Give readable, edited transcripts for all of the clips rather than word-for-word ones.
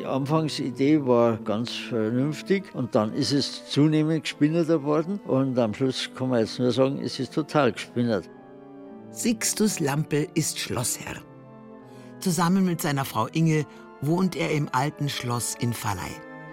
Anfangsidee war ganz vernünftig und dann ist es zunehmend gespinnerter worden und am Schluss kann man jetzt nur sagen, es ist total gespinnert. Sixtus Lampl ist Schlossherr. Zusammen mit seiner Frau Inge wohnt er im alten Schloss in Valley.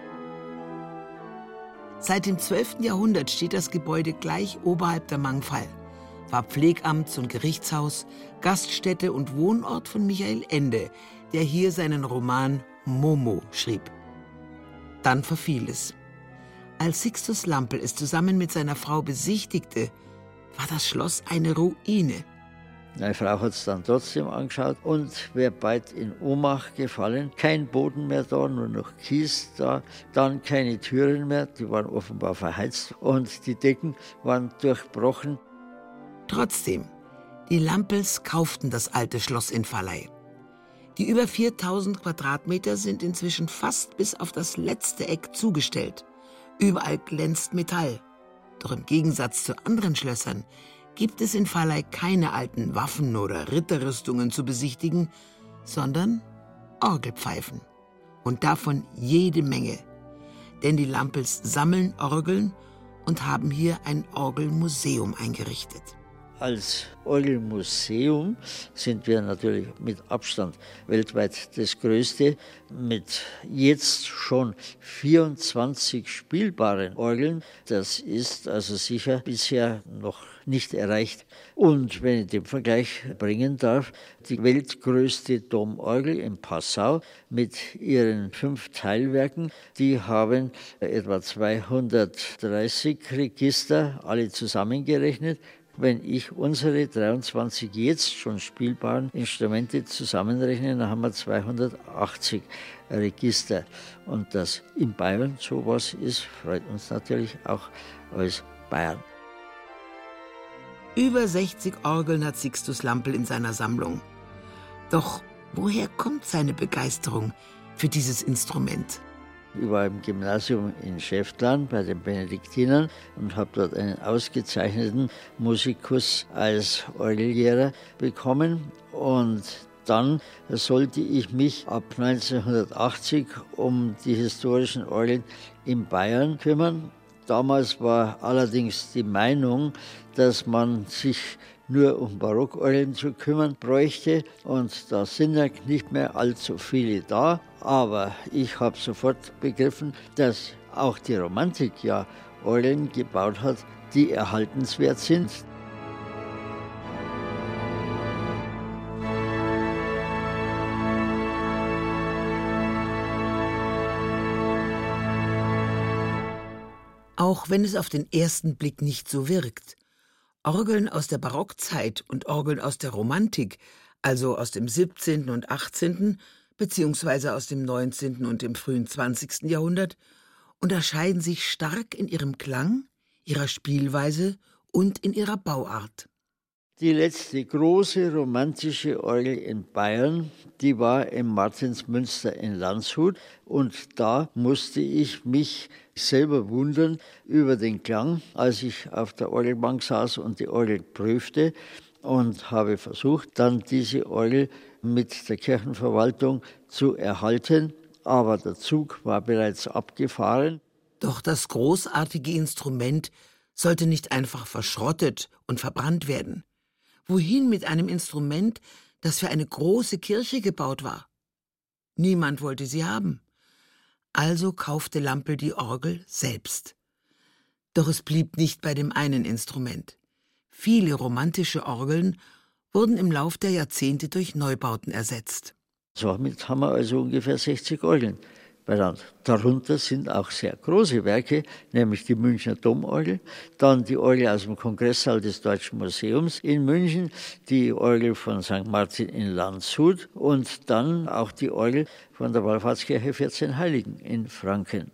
Seit dem 12. Jahrhundert steht das Gebäude gleich oberhalb der Mangfall, war Pflegamts- und Gerichtshaus, Gaststätte und Wohnort von Michael Ende, der hier seinen Roman Momo schrieb. Dann verfiel es. Als Sixtus Lampl es zusammen mit seiner Frau besichtigte, war das Schloss eine Ruine. Meine Frau hat es dann trotzdem angeschaut und wäre bald in Ohnmacht gefallen. Kein Boden mehr da, nur noch Kies da. Dann keine Türen mehr, die waren offenbar verheizt und die Decken waren durchbrochen. Trotzdem, die Lampls kauften das alte Schloss in Valley. Die über 4000 Quadratmeter sind inzwischen fast bis auf das letzte Eck zugestellt. Überall glänzt Metall. Doch im Gegensatz zu anderen Schlössern gibt es in Valley keine alten Waffen oder Ritterrüstungen zu besichtigen, sondern Orgelpfeifen. Und davon jede Menge. Denn die Lampls sammeln Orgeln und haben hier ein Orgelmuseum eingerichtet. Als Orgelmuseum sind wir natürlich mit Abstand weltweit das größte, mit jetzt schon 24 spielbaren Orgeln. Das ist also sicher bisher noch nicht erreicht. Und wenn ich den Vergleich bringen darf, die weltgrößte Domorgel in Passau mit ihren 5 Teilwerken, die haben etwa 230 Register, alle zusammengerechnet. Wenn ich unsere 23 jetzt schon spielbaren Instrumente zusammenrechne, dann haben wir 280 Register. Und dass in Bayern sowas ist, freut uns natürlich auch als Bayern. Über 60 Orgeln hat Sixtus Lampl in seiner Sammlung. Doch woher kommt seine Begeisterung für dieses Instrument? Ich war im Gymnasium in Schäftlarn bei den Benediktinern und habe dort einen ausgezeichneten Musikus als Orgellehrer bekommen. Und dann sollte ich mich ab 1980 um die historischen Orgeln in Bayern kümmern. Damals war allerdings die Meinung, dass man sich nur um Barockorgeln zu kümmern bräuchte. Und da sind ja nicht mehr allzu viele da. Aber ich habe sofort begriffen, dass auch die Romantik ja Orgeln gebaut hat, die erhaltenswert sind. Auch wenn es auf den ersten Blick nicht so wirkt. Orgeln aus der Barockzeit und Orgeln aus der Romantik, also aus dem 17. und 18., beziehungsweise aus dem 19. und dem frühen 20. Jahrhundert, unterscheiden sich stark in ihrem Klang, ihrer Spielweise und in ihrer Bauart. Die letzte große romantische Orgel in Bayern, die war im Martinsmünster in Landshut. Und da musste ich mich selber wundern über den Klang, als ich auf der Orgelbank saß und die Orgel prüfte und habe versucht, dann diese Orgel mit der Kirchenverwaltung zu erhalten. Aber der Zug war bereits abgefahren. Doch das großartige Instrument sollte nicht einfach verschrottet und verbrannt werden. Wohin mit einem Instrument, das für eine große Kirche gebaut war? Niemand wollte sie haben. Also kaufte Lampl die Orgel selbst. Doch es blieb nicht bei dem einen Instrument. Viele romantische Orgeln wurden im Lauf der Jahrzehnte durch Neubauten ersetzt. Somit haben wir also ungefähr 60 Orgeln benannt. Darunter sind auch sehr große Werke, nämlich die Münchner Domorgel, dann die Orgel aus dem Kongresssaal des Deutschen Museums in München, die Orgel von St. Martin in Landshut und dann auch die Orgel von der Wallfahrtskirche 14 Heiligen in Franken.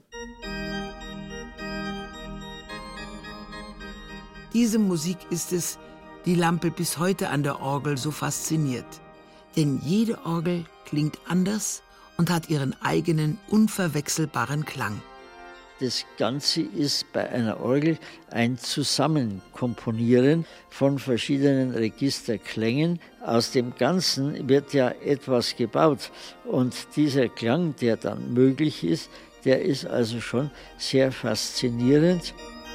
Diese Musik ist es, die Lampl bis heute an der Orgel so fasziniert. Denn jede Orgel klingt anders und hat ihren eigenen, unverwechselbaren Klang. Das Ganze ist bei einer Orgel ein Zusammenkomponieren von verschiedenen Registerklängen. Aus dem Ganzen wird ja etwas gebaut und dieser Klang, der dann möglich ist, der ist also schon sehr faszinierend.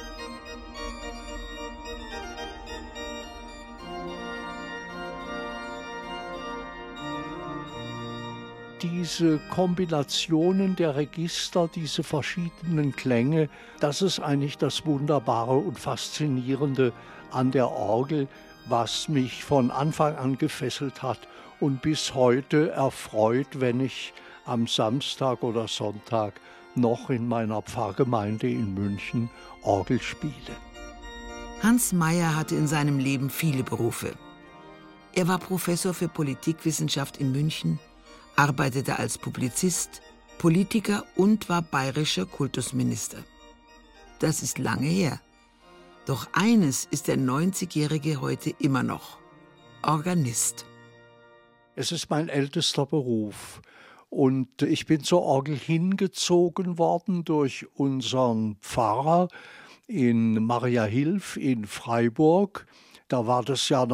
Diese Kombinationen der Register, diese verschiedenen Klänge, das ist eigentlich das Wunderbare und Faszinierende an der Orgel, was mich von Anfang an gefesselt hat und bis heute erfreut, wenn ich am Samstag oder Sonntag noch in meiner Pfarrgemeinde in München Orgel spiele. Hans Mayer hatte in seinem Leben viele Berufe. Er war Professor für Politikwissenschaft in München, arbeitete als Publizist, Politiker und war bayerischer Kultusminister. Das ist lange her. Doch eines ist der 90-Jährige heute immer noch: Organist. Es ist mein ältester Beruf und ich bin zur Orgel hingezogen worden durch unseren Pfarrer in Mariahilf in Freiburg. Da war das Jahr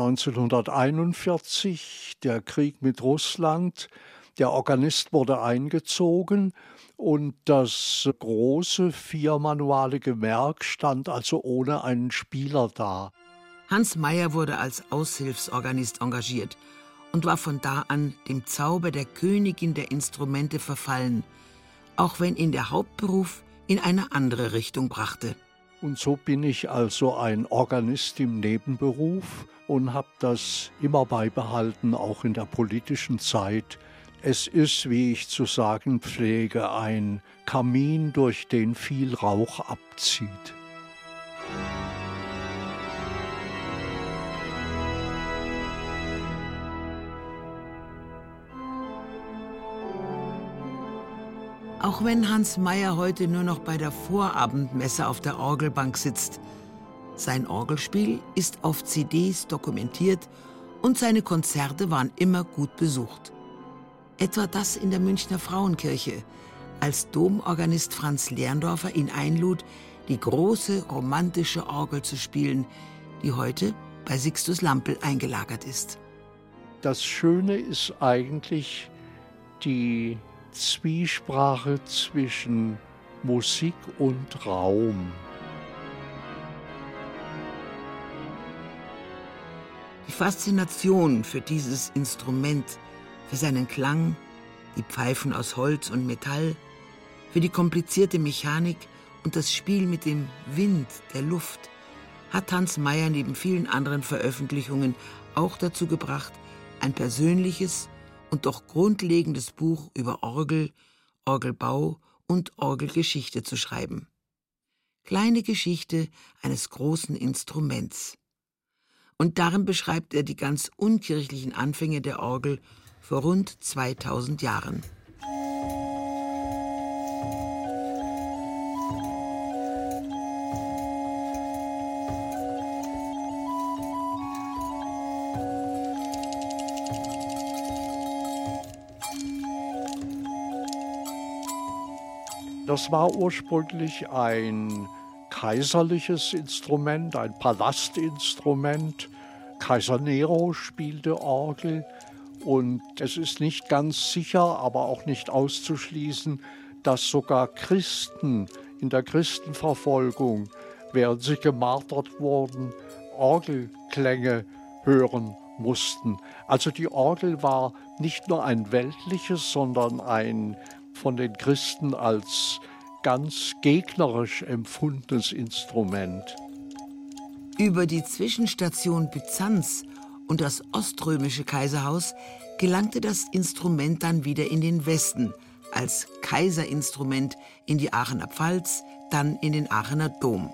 1941, der Krieg mit Russland. Der Organist wurde eingezogen und das große viermanualige Werk stand also ohne einen Spieler da. Hans Mayer wurde als Aushilfsorganist engagiert und war von da an dem Zauber der Königin der Instrumente verfallen, auch wenn ihn der Hauptberuf in eine andere Richtung brachte. Und so bin ich also ein Organist im Nebenberuf und habe das immer beibehalten, auch in der politischen Zeit. Es ist, wie ich zu sagen pflege, ein Kamin, durch den viel Rauch abzieht. Auch wenn Hans Mayer heute nur noch bei der Vorabendmesse auf der Orgelbank sitzt, sein Orgelspiel ist auf CDs dokumentiert und seine Konzerte waren immer gut besucht. Etwa das in der Münchner Frauenkirche, als Domorganist Franz Lerndorfer ihn einlud, die große romantische Orgel zu spielen, die heute bei Sixtus Lampl eingelagert ist. Das Schöne ist eigentlich die Zwiesprache zwischen Musik und Raum. Die Faszination für dieses Instrument, für seinen Klang, die Pfeifen aus Holz und Metall, für die komplizierte Mechanik und das Spiel mit dem Wind, der Luft, hat Hans Mayer neben vielen anderen Veröffentlichungen auch dazu gebracht, ein persönliches und doch grundlegendes Buch über Orgel, Orgelbau und Orgelgeschichte zu schreiben. Kleine Geschichte eines großen Instruments. Und darin beschreibt er die ganz unkirchlichen Anfänge der Orgel vor rund 2000 Jahren. Das war ursprünglich ein kaiserliches Instrument, ein Palastinstrument. Kaiser Nero spielte Orgel und es ist nicht ganz sicher, aber auch nicht auszuschließen, dass sogar Christen in der Christenverfolgung, während sie gemartert wurden, Orgelklänge hören mussten. Also die Orgel war nicht nur ein weltliches, sondern ein von den Christen als ganz gegnerisch empfundenes Instrument. Über die Zwischenstation Byzanz und das Oströmische Kaiserhaus gelangte das Instrument dann wieder in den Westen, als Kaiserinstrument in die Aachener Pfalz, dann in den Aachener Dom.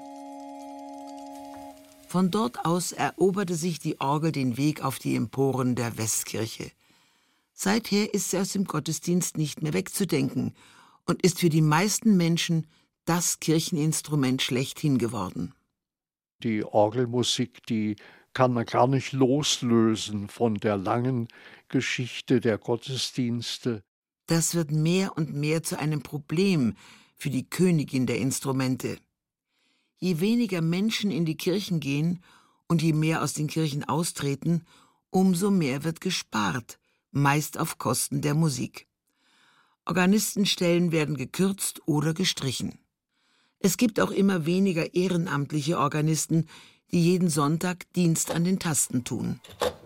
Von dort aus eroberte sich die Orgel den Weg auf die Emporen der Westkirche. Seither ist sie aus dem Gottesdienst nicht mehr wegzudenken und ist für die meisten Menschen das Kircheninstrument schlechthin geworden. Die Orgelmusik, die kann man gar nicht loslösen von der langen Geschichte der Gottesdienste. Das wird mehr und mehr zu einem Problem, für die Königin der Instrumente. Je weniger Menschen in die Kirchen gehen und je mehr aus den Kirchen austreten, umso mehr wird gespart, meist auf Kosten der Musik. Organistenstellen werden gekürzt oder gestrichen. Es gibt auch immer weniger ehrenamtliche Organisten, die jeden Sonntag Dienst an den Tasten tun.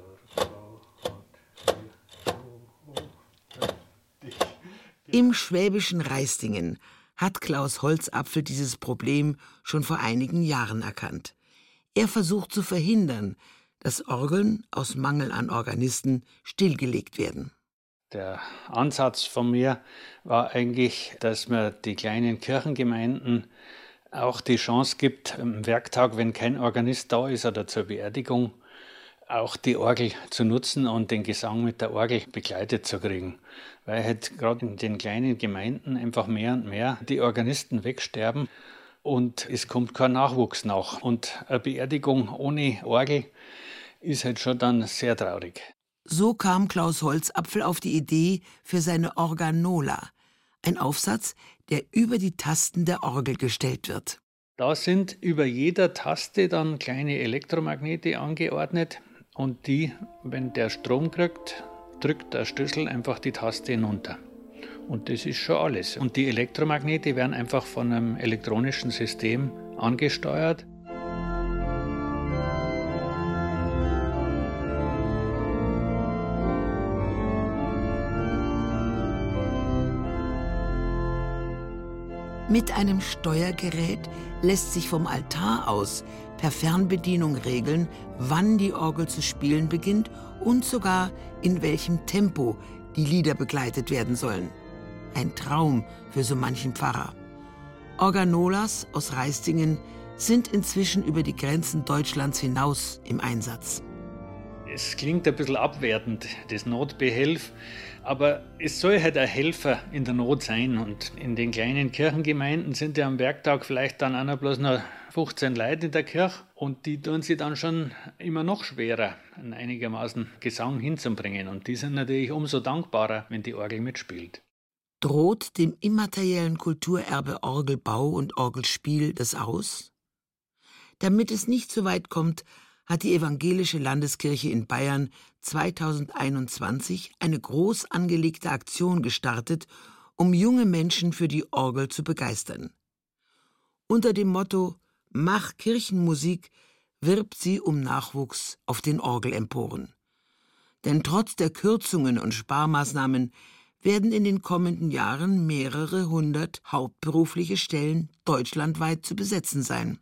Im schwäbischen Raistingen hat Klaus Holzapfel dieses Problem schon vor einigen Jahren erkannt. Er versucht zu verhindern, dass Orgeln aus Mangel an Organisten stillgelegt werden. Der Ansatz von mir war eigentlich, dass man die kleinen Kirchengemeinden auch die Chance gibt, am Werktag, wenn kein Organist da ist oder zur Beerdigung, auch die Orgel zu nutzen und den Gesang mit der Orgel begleitet zu kriegen. Weil halt gerade in den kleinen Gemeinden einfach mehr und mehr die Organisten wegsterben und es kommt kein Nachwuchs nach. Und eine Beerdigung ohne Orgel ist halt schon dann sehr traurig. So kam Klaus Holzapfel auf die Idee für seine Organola, ein Aufsatz, der über die Tasten der Orgel gestellt wird. Da sind über jeder Taste dann kleine Elektromagnete angeordnet und die, wenn der Strom kriegt, drückt der Schlüssel einfach die Taste hinunter. Und das ist schon alles. Und die Elektromagnete werden einfach von einem elektronischen System angesteuert. Mit einem Steuergerät lässt sich vom Altar aus per Fernbedienung regeln, wann die Orgel zu spielen beginnt und sogar in welchem Tempo die Lieder begleitet werden sollen. Ein Traum für so manchen Pfarrer. Organolas aus Raistingen sind inzwischen über die Grenzen Deutschlands hinaus im Einsatz. Es klingt ein bisschen abwertend, das Notbehelf, aber es soll halt ein Helfer in der Not sein. Und in den kleinen Kirchengemeinden sind ja am Werktag vielleicht dann auch noch bloß noch 15 Leute in der Kirche und die tun sich dann schon immer noch schwerer, einen einigermaßen Gesang hinzubringen. Und die sind natürlich umso dankbarer, wenn die Orgel mitspielt. Droht dem immateriellen Kulturerbe Orgelbau und Orgelspiel das aus? Damit es nicht so weit kommt, hat die Evangelische Landeskirche in Bayern 2021 eine groß angelegte Aktion gestartet, um junge Menschen für die Orgel zu begeistern. Unter dem Motto »Mach Kirchenmusik« wirbt sie um Nachwuchs auf den Orgelemporen. Denn trotz der Kürzungen und Sparmaßnahmen werden in den kommenden Jahren mehrere hundert hauptberufliche Stellen deutschlandweit zu besetzen sein.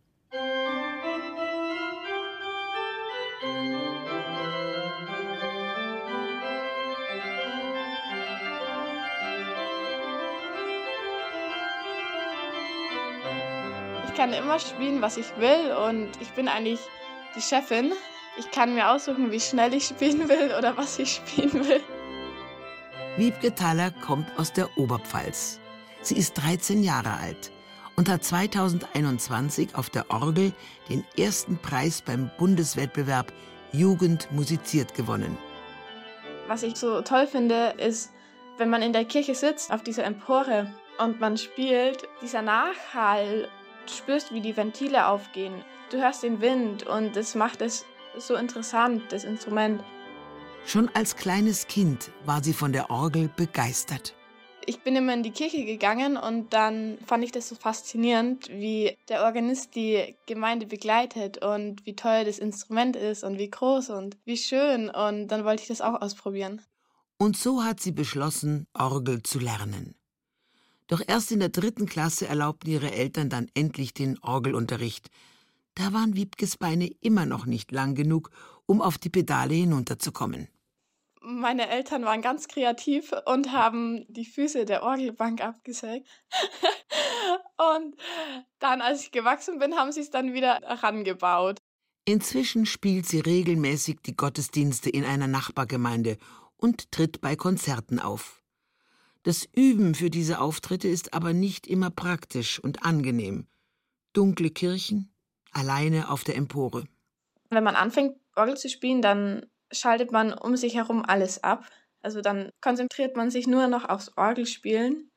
Ich kann immer spielen, was ich will und ich bin eigentlich die Chefin. Ich kann mir aussuchen, wie schnell ich spielen will oder was ich spielen will. Wiebke Thaler kommt aus der Oberpfalz. Sie ist 13 Jahre alt und hat 2021 auf der Orgel den ersten Preis beim Bundeswettbewerb Jugend musiziert gewonnen. Was ich so toll finde, ist, wenn man in der Kirche sitzt, auf dieser Empore und man spielt, dieser Nachhall. Du spürst, wie die Ventile aufgehen. Du hörst den Wind und das macht es so interessant, das Instrument. Schon als kleines Kind war sie von der Orgel begeistert. Ich bin immer in die Kirche gegangen und dann fand ich das so faszinierend, wie der Organist die Gemeinde begleitet und wie toll das Instrument ist und wie groß und wie schön. Und dann wollte ich das auch ausprobieren. Und so hat sie beschlossen, Orgel zu lernen. Doch erst in der 3. Klasse erlaubten ihre Eltern dann endlich den Orgelunterricht. Da waren Wiebkes Beine immer noch nicht lang genug, um auf die Pedale hinunterzukommen. Meine Eltern waren ganz kreativ und haben die Füße der Orgelbank abgesägt. Und dann, als ich gewachsen bin, haben sie es dann wieder herangebaut. Inzwischen spielt sie regelmäßig die Gottesdienste in einer Nachbargemeinde und tritt bei Konzerten auf. Das Üben für diese Auftritte ist aber nicht immer praktisch und angenehm. Dunkle Kirchen, alleine auf der Empore. Wenn man anfängt, Orgel zu spielen, dann schaltet man um sich herum alles ab. Also dann konzentriert man sich nur noch aufs Orgelspielen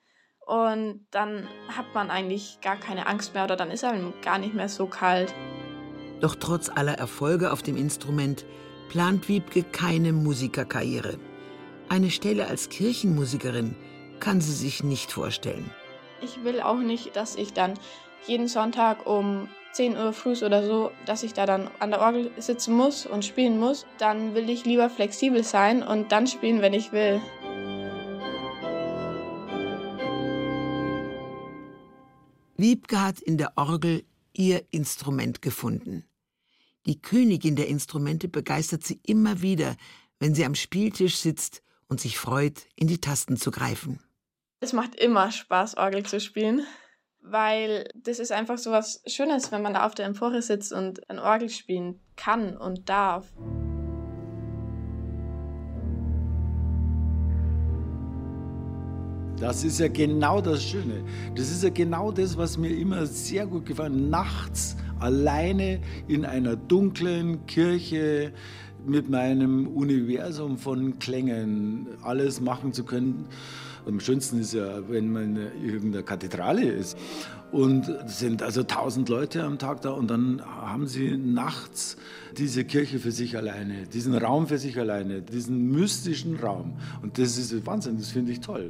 Und dann hat man eigentlich gar keine Angst mehr oder dann ist einem gar nicht mehr so kalt. Doch trotz aller Erfolge auf dem Instrument plant Wiebke keine Musikerkarriere. Eine Stelle als Kirchenmusikerin kann sie sich nicht vorstellen. Ich will auch nicht, dass ich dann jeden Sonntag um 10 Uhr früh oder so, dass ich da dann an der Orgel sitzen muss und spielen muss. Dann will ich lieber flexibel sein und dann spielen, wenn ich will. Wiebke hat in der Orgel ihr Instrument gefunden. Die Königin der Instrumente begeistert sie immer wieder, wenn sie am Spieltisch sitzt und sich freut, in die Tasten zu greifen. Es macht immer Spaß, Orgel zu spielen, weil das ist einfach so was Schönes, wenn man da auf der Empore sitzt und ein Orgel spielen kann und darf. Das ist ja genau das Schöne. Das ist ja genau das, was mir immer sehr gut gefallen hat. Nachts alleine in einer dunklen Kirche mit meinem Universum von Klängen alles machen zu können. Am schönsten ist ja, wenn man in irgendeiner Kathedrale ist. Und es sind also 1000 Leute am Tag da und dann haben sie nachts diese Kirche für sich alleine, diesen Raum für sich alleine, diesen mystischen Raum. Und das ist Wahnsinn, das finde ich toll.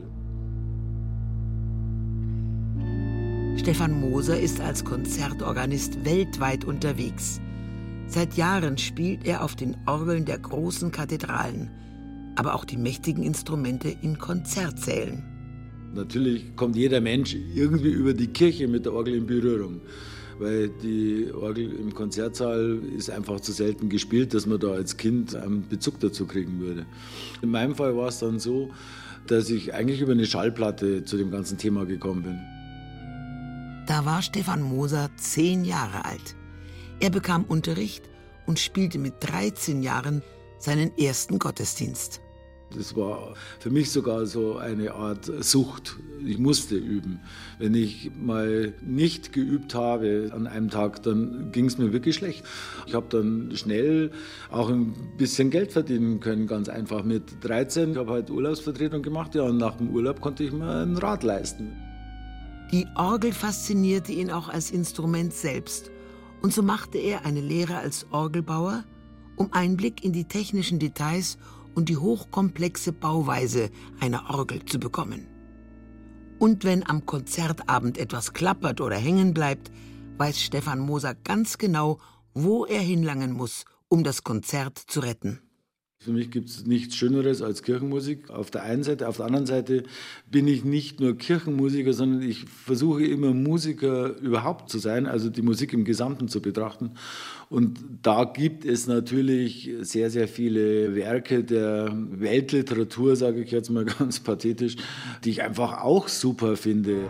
Stefan Moser ist als Konzertorganist weltweit unterwegs. Seit Jahren spielt er auf den Orgeln der großen Kathedralen, aber auch die mächtigen Instrumente in Konzertsälen. Natürlich kommt jeder Mensch irgendwie über die Kirche mit der Orgel in Berührung, weil die Orgel im Konzertsaal ist einfach zu selten gespielt, dass man da als Kind einen Bezug dazu kriegen würde. In meinem Fall war es dann so, dass ich eigentlich über eine Schallplatte zu dem ganzen Thema gekommen bin. Da war Stefan Moser 10 Jahre alt. Er bekam Unterricht und spielte mit 13 Jahren seinen ersten Gottesdienst. Das war für mich sogar so eine Art Sucht. Ich musste üben. Wenn ich mal nicht geübt habe an einem Tag, dann ging es mir wirklich schlecht. Ich habe dann schnell auch ein bisschen Geld verdienen können, ganz einfach mit 13. Ich habe halt Urlaubsvertretung gemacht, ja, und nach dem Urlaub konnte ich mir ein Rad leisten. Die Orgel faszinierte ihn auch als Instrument selbst. Und so machte er eine Lehre als Orgelbauer, um Einblick in die technischen Details und die hochkomplexe Bauweise einer Orgel zu bekommen. Und wenn am Konzertabend etwas klappert oder hängen bleibt, weiß Stefan Moser ganz genau, wo er hinlangen muss, um das Konzert zu retten. Für mich gibt es nichts Schöneres als Kirchenmusik. Auf der einen Seite, auf der anderen Seite bin ich nicht nur Kirchenmusiker, sondern ich versuche immer Musiker überhaupt zu sein, also die Musik im Gesamten zu betrachten. Und da gibt es natürlich sehr, sehr viele Werke der Weltliteratur, sage ich jetzt mal ganz pathetisch, die ich einfach auch super finde.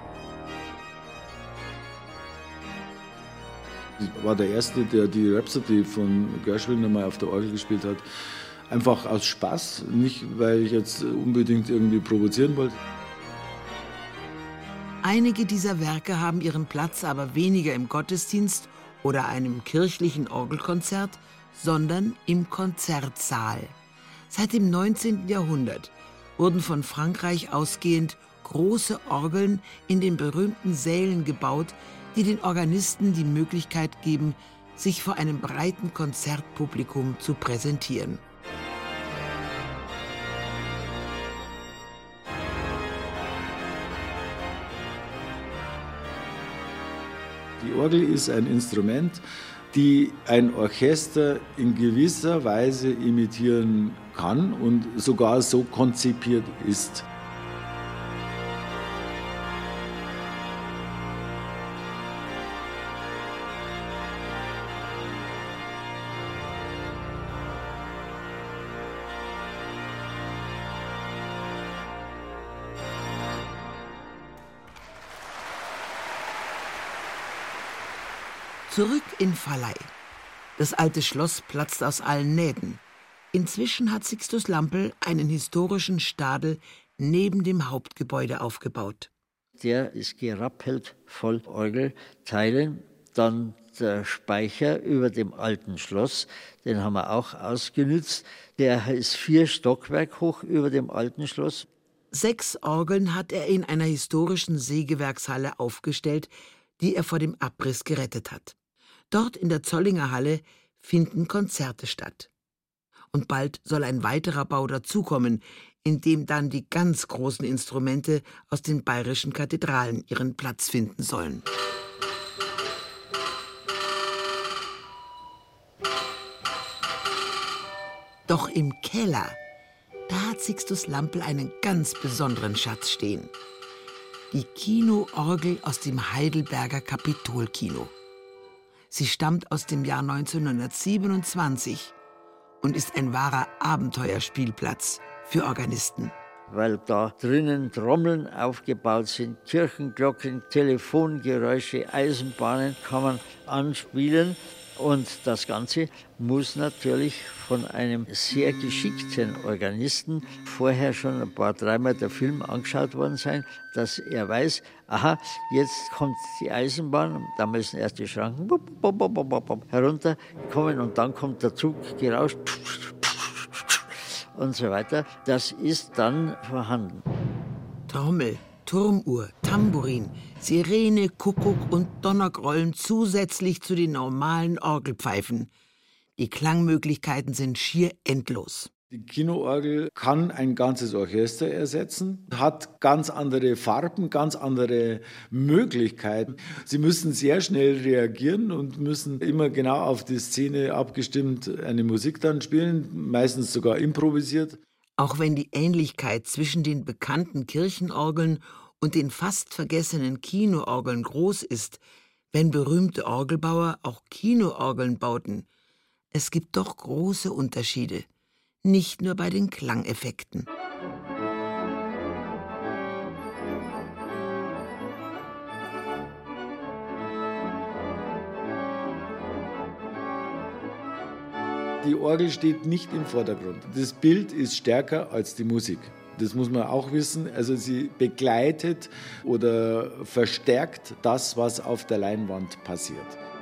Ich war der Erste, der die Rhapsody von Gershwin nochmal auf der Orgel gespielt hat. Einfach aus Spaß, nicht weil ich jetzt unbedingt irgendwie provozieren wollte. Einige dieser Werke haben ihren Platz aber weniger im Gottesdienst oder einem kirchlichen Orgelkonzert, sondern im Konzertsaal. Seit dem 19. Jahrhundert wurden von Frankreich ausgehend große Orgeln in den berühmten Sälen gebaut, die den Organisten die Möglichkeit geben, sich vor einem breiten Konzertpublikum zu präsentieren. Die Orgel ist ein Instrument, die ein Orchester in gewisser Weise imitieren kann und sogar so konzipiert ist. Zurück in Valley. Das alte Schloss platzt aus allen Nähten. Inzwischen hat Sixtus Lampl einen historischen Stadel neben dem Hauptgebäude aufgebaut. Der ist gerappelt voll Orgelteilen. Dann der Speicher über dem alten Schloss, den haben wir auch ausgenützt. Der ist 4 Stockwerke hoch über dem alten Schloss. 6 Orgeln hat er in einer historischen Sägewerkshalle aufgestellt, die er vor dem Abriss gerettet hat. Dort in der Zollinger Halle finden Konzerte statt. Und bald soll ein weiterer Bau dazukommen, in dem dann die ganz großen Instrumente aus den bayerischen Kathedralen ihren Platz finden sollen. Doch im Keller, da hat Sixtus Lampl einen ganz besonderen Schatz stehen. Die Kinoorgel aus dem Heidelberger Kapitolkino. Sie stammt aus dem Jahr 1927 und ist ein wahrer Abenteuerspielplatz für Organisten. Weil da drinnen Trommeln aufgebaut sind, Kirchenglocken, Telefongeräusche, Eisenbahnen kann man anspielen. Und das Ganze muss natürlich von einem sehr geschickten Organisten vorher schon ein paar, dreimal der Film angeschaut worden sein, dass er weiß, aha, jetzt kommt die Eisenbahn, da müssen erst die Schranken herunterkommen und dann kommt der Zug gerauscht und so weiter. Das ist dann vorhanden. Trommel, Turmuhr, Tambourin, Sirene, Kuckuck und Donnergrollen zusätzlich zu den normalen Orgelpfeifen. Die Klangmöglichkeiten sind schier endlos. Die Kinoorgel kann ein ganzes Orchester ersetzen, hat ganz andere Farben, ganz andere Möglichkeiten. Sie müssen sehr schnell reagieren und müssen immer genau auf die Szene abgestimmt eine Musik dann spielen, meistens sogar improvisiert. Auch wenn die Ähnlichkeit zwischen den bekannten Kirchenorgeln und den fast vergessenen Kinoorgeln groß ist, wenn berühmte Orgelbauer auch Kinoorgeln bauten, es gibt doch große Unterschiede, nicht nur bei den Klangeffekten. Die Orgel steht nicht im Vordergrund. Das Bild ist stärker als die Musik. Das muss man auch wissen. Also sie begleitet oder verstärkt das, was auf der Leinwand passiert.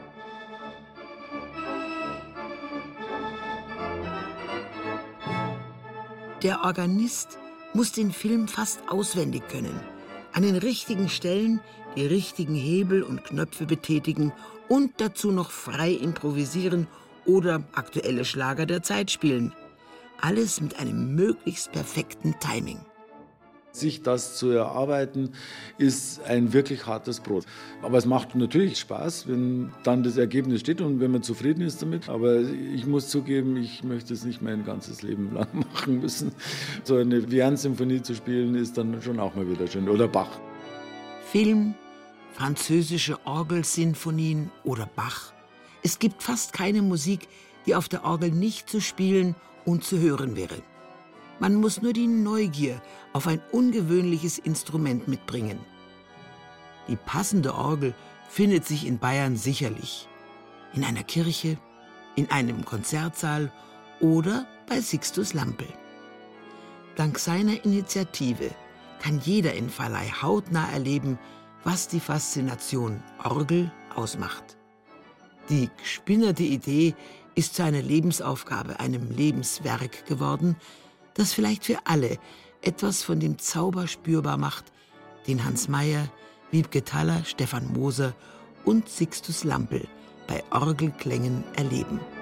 Der Organist muss den Film fast auswendig können, an den richtigen Stellen die richtigen Hebel und Knöpfe betätigen und dazu noch frei improvisieren oder aktuelle Schlager der Zeit spielen. Alles mit einem möglichst perfekten Timing. Sich das zu erarbeiten, ist ein wirklich hartes Brot. Aber es macht natürlich Spaß, wenn dann das Ergebnis steht und wenn man zufrieden ist damit. Aber ich muss zugeben, ich möchte es nicht mein ganzes Leben lang machen müssen. So eine Vierne-Symphonie zu spielen, ist dann schon auch mal wieder schön. Oder Bach. Film, französische Orgelsinfonien oder Bach. Es gibt fast keine Musik, die auf der Orgel nicht zu spielen und zu hören wäre. Man muss nur die Neugier auf ein ungewöhnliches Instrument mitbringen. Die passende Orgel findet sich in Bayern sicherlich. In einer Kirche, in einem Konzertsaal oder bei Sixtus Lampl. Dank seiner Initiative kann jeder in Valley hautnah erleben, was die Faszination Orgel ausmacht. Die gespinnerte Idee ist zu einer Lebensaufgabe, einem Lebenswerk geworden, das vielleicht für alle etwas von dem Zauber spürbar macht, den Hans Mayer, Wiebke Thaler, Stefan Moser und Sixtus Lampl bei Orgelklängen erleben.